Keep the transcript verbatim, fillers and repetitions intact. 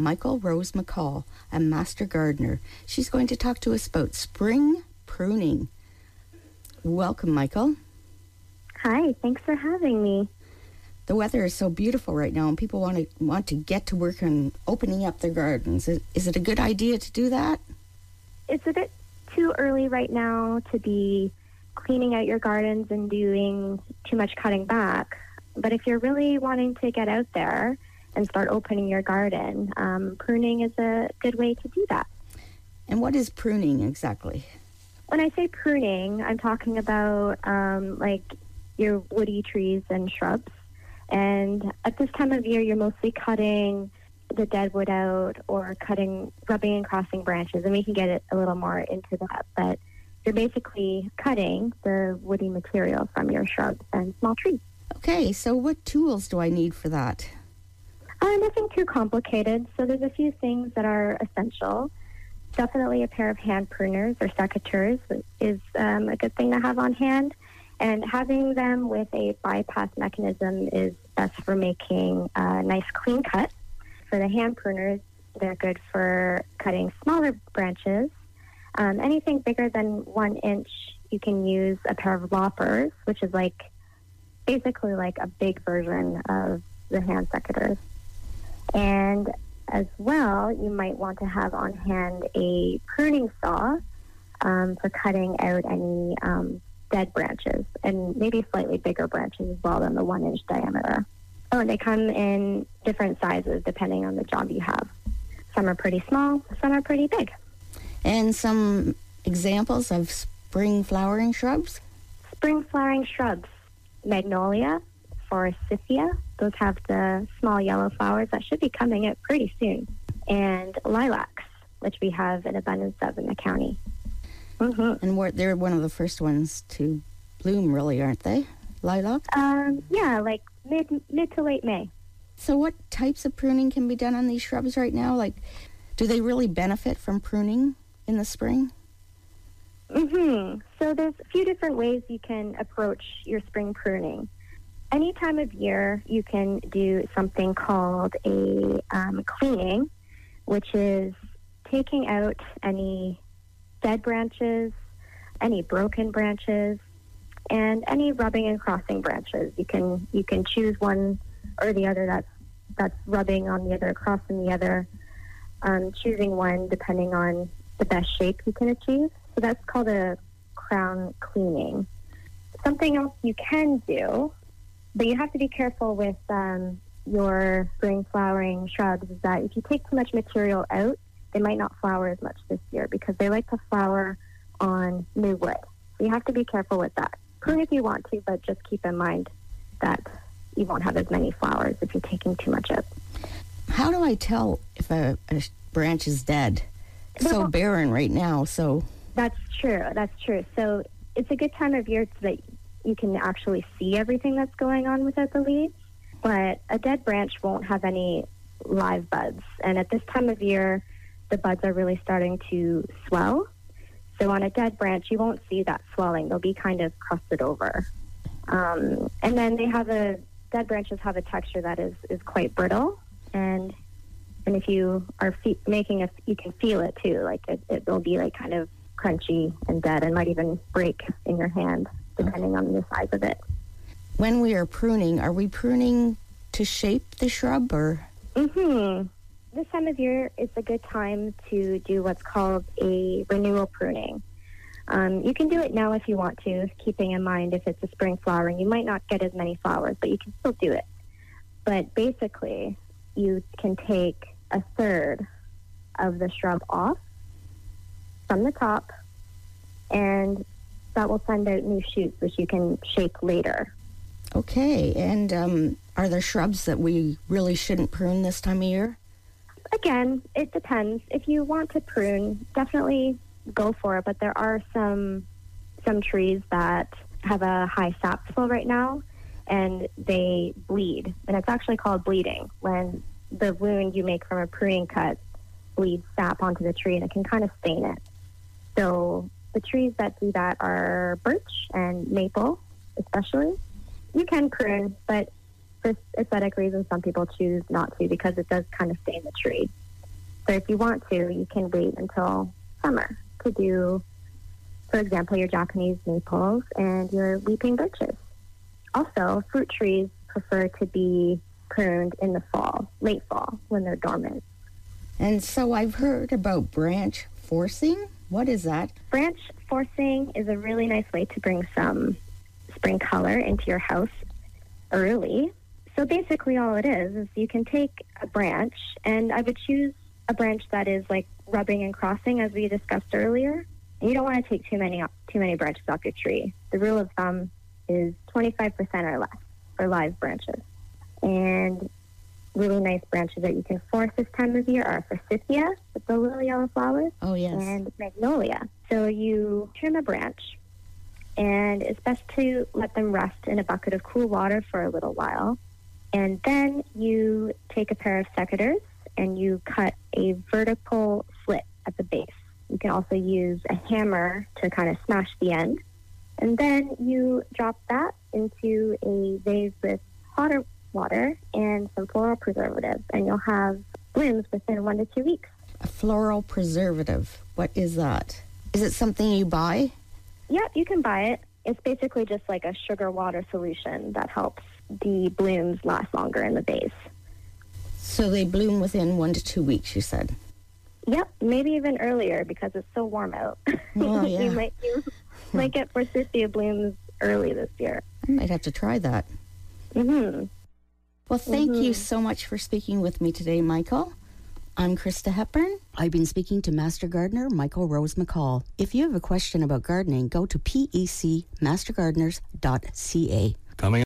Michael Rose McCall, a master gardener. She's going to talk to us about spring pruning. Welcome, Michael. Hi, thanks for having me. The weather is so beautiful right now, and people want to want to get to work on opening up their gardens. Is, is it a good idea to do that? It's a bit too early right now to be cleaning out your gardens and doing too much cutting back. But if you're really wanting to get out there and start opening your garden, um, pruning is a good way to do that. And what is pruning exactly? When I say pruning, I'm talking about um, like your woody trees and shrubs. And at this time of year, you're mostly cutting the dead wood out or cutting, rubbing and crossing branches. And we can get it a little more into that. But you're basically cutting the woody material from your shrubs and small trees. Okay, so what tools do I need for that? Uh, nothing too complicated. So there's a few things that are essential. Definitely a pair of hand pruners or secateurs is um, a good thing to have on hand. And having them with a bypass mechanism is best for making a nice clean cut. For the hand pruners, they're good for cutting smaller branches. Um, anything bigger than one inch, you can use a pair of loppers, which is like basically like a big version of the hand secateurs. And as well, you might want to have on hand a pruning saw um, for cutting out any um, dead branches, and maybe slightly bigger branches as well than the one inch diameter. Oh, and they come in different sizes depending on the job you have. Some are pretty small, some are pretty big. And some examples of spring flowering shrubs? Spring flowering shrubs. Magnolia, Forsythia. Those have the small yellow flowers that should be coming out pretty soon. And lilacs, which we have an abundance of in the county. Mm-hmm. And we're, they're one of the first ones to bloom, really, aren't they? Lilac? Um, yeah, like mid mid to late May. So what types of pruning can be done on these shrubs right now? Like, do they really benefit from pruning in the spring? Mm-hmm. So there's a few different ways you can approach your spring pruning. Any time of year, you can do something called a um, cleaning, which is taking out any dead branches, any broken branches, and any rubbing and crossing branches. You can you can choose one or the other that's that's rubbing on the other, crossing the other, um, choosing one depending on the best shape you can achieve. So that's called a crown cleaning. Something else you can do, but you have to be careful with um, your spring flowering shrubs, is that if you take too much material out, they might not flower as much this year because they like to flower on new wood. So you have to be careful with that. Prune if you want to, but just keep in mind that you won't have as many flowers if you're taking too much out. How do I tell if a, a branch is dead? It's so barren right now, so... That's true, that's true. So it's a good time of year so that you can actually see everything that's going on without the leaves. But a dead branch won't have any live buds. And at this time of year, the buds are really starting to swell. So on a dead branch, you won't see that swelling. They'll be kind of crusted over. Um, and then they have a, dead branches have a texture that is, is quite brittle. And and if you are fe- making a, you can feel it too. Like it, it will be like kind of crunchy and dead and might even break in your hand depending on the size of it. When we are pruning, are we pruning to shape the shrub or? Mm-hmm. This time of year is a good time to do what's called a renewal pruning. Um, you can do it now if you want to, keeping in mind if it's a spring flowering, you might not get as many flowers, but you can still do it. But basically, you can take a third of the shrub off from the top, and that will send out new shoots, which you can shape later. Okay, and um, are there shrubs that we really shouldn't prune this time of year? Again, it depends. If you want to prune, definitely go for it, but there are some some trees that have a high sap flow right now, and they bleed, and it's actually called bleeding, when the wound you make from a pruning cut bleeds sap onto the tree, and it can kind of stain it. So the trees that do that are birch and maple, especially. You can prune, but for aesthetic reasons, some people choose not to because it does kind of stain the tree. So if you want to, you can wait until summer to do, for example, your Japanese maples and your weeping birches. Also, fruit trees prefer to be pruned in the fall, late fall, when they're dormant. And so I've heard about branch forcing. What is that? Branch forcing is a really nice way to bring some spring color into your house early. So basically all it is is you can take a branch, and I would choose a branch that is like rubbing and crossing, as we discussed earlier. And you don't want to take too many too many branches off your tree. The rule of thumb is twenty-five percent or less for live branches. And really nice branches that you can force this time of year are forsythia with the little yellow flowers. Oh, yes. And magnolia. So you trim a branch, and it's best to let them rest in a bucket of cool water for a little while. And then you take a pair of secateurs and you cut a vertical slit at the base. You can also use a hammer to kind of smash the end. And then you drop that into a vase with hot water and some floral preservative, and you'll have blooms within one to two weeks. A floral preservative. What is that? Is it something you buy? Yep, you can buy it. It's basically just like a sugar water solution that helps the blooms last longer in the vase. So they bloom within one to two weeks, you said? Yep, maybe even earlier because it's so warm out. Oh, yeah. you might, you might get forsythia blooms early this year. I might have to try that. Mm-hmm. Well, thank Mm-hmm. you so much for speaking with me today, Michael. I'm Krista Hepburn. I've been speaking to Master Gardener Michael Rose McCall. If you have a question about gardening, go to P E C master gardeners dot C A. Coming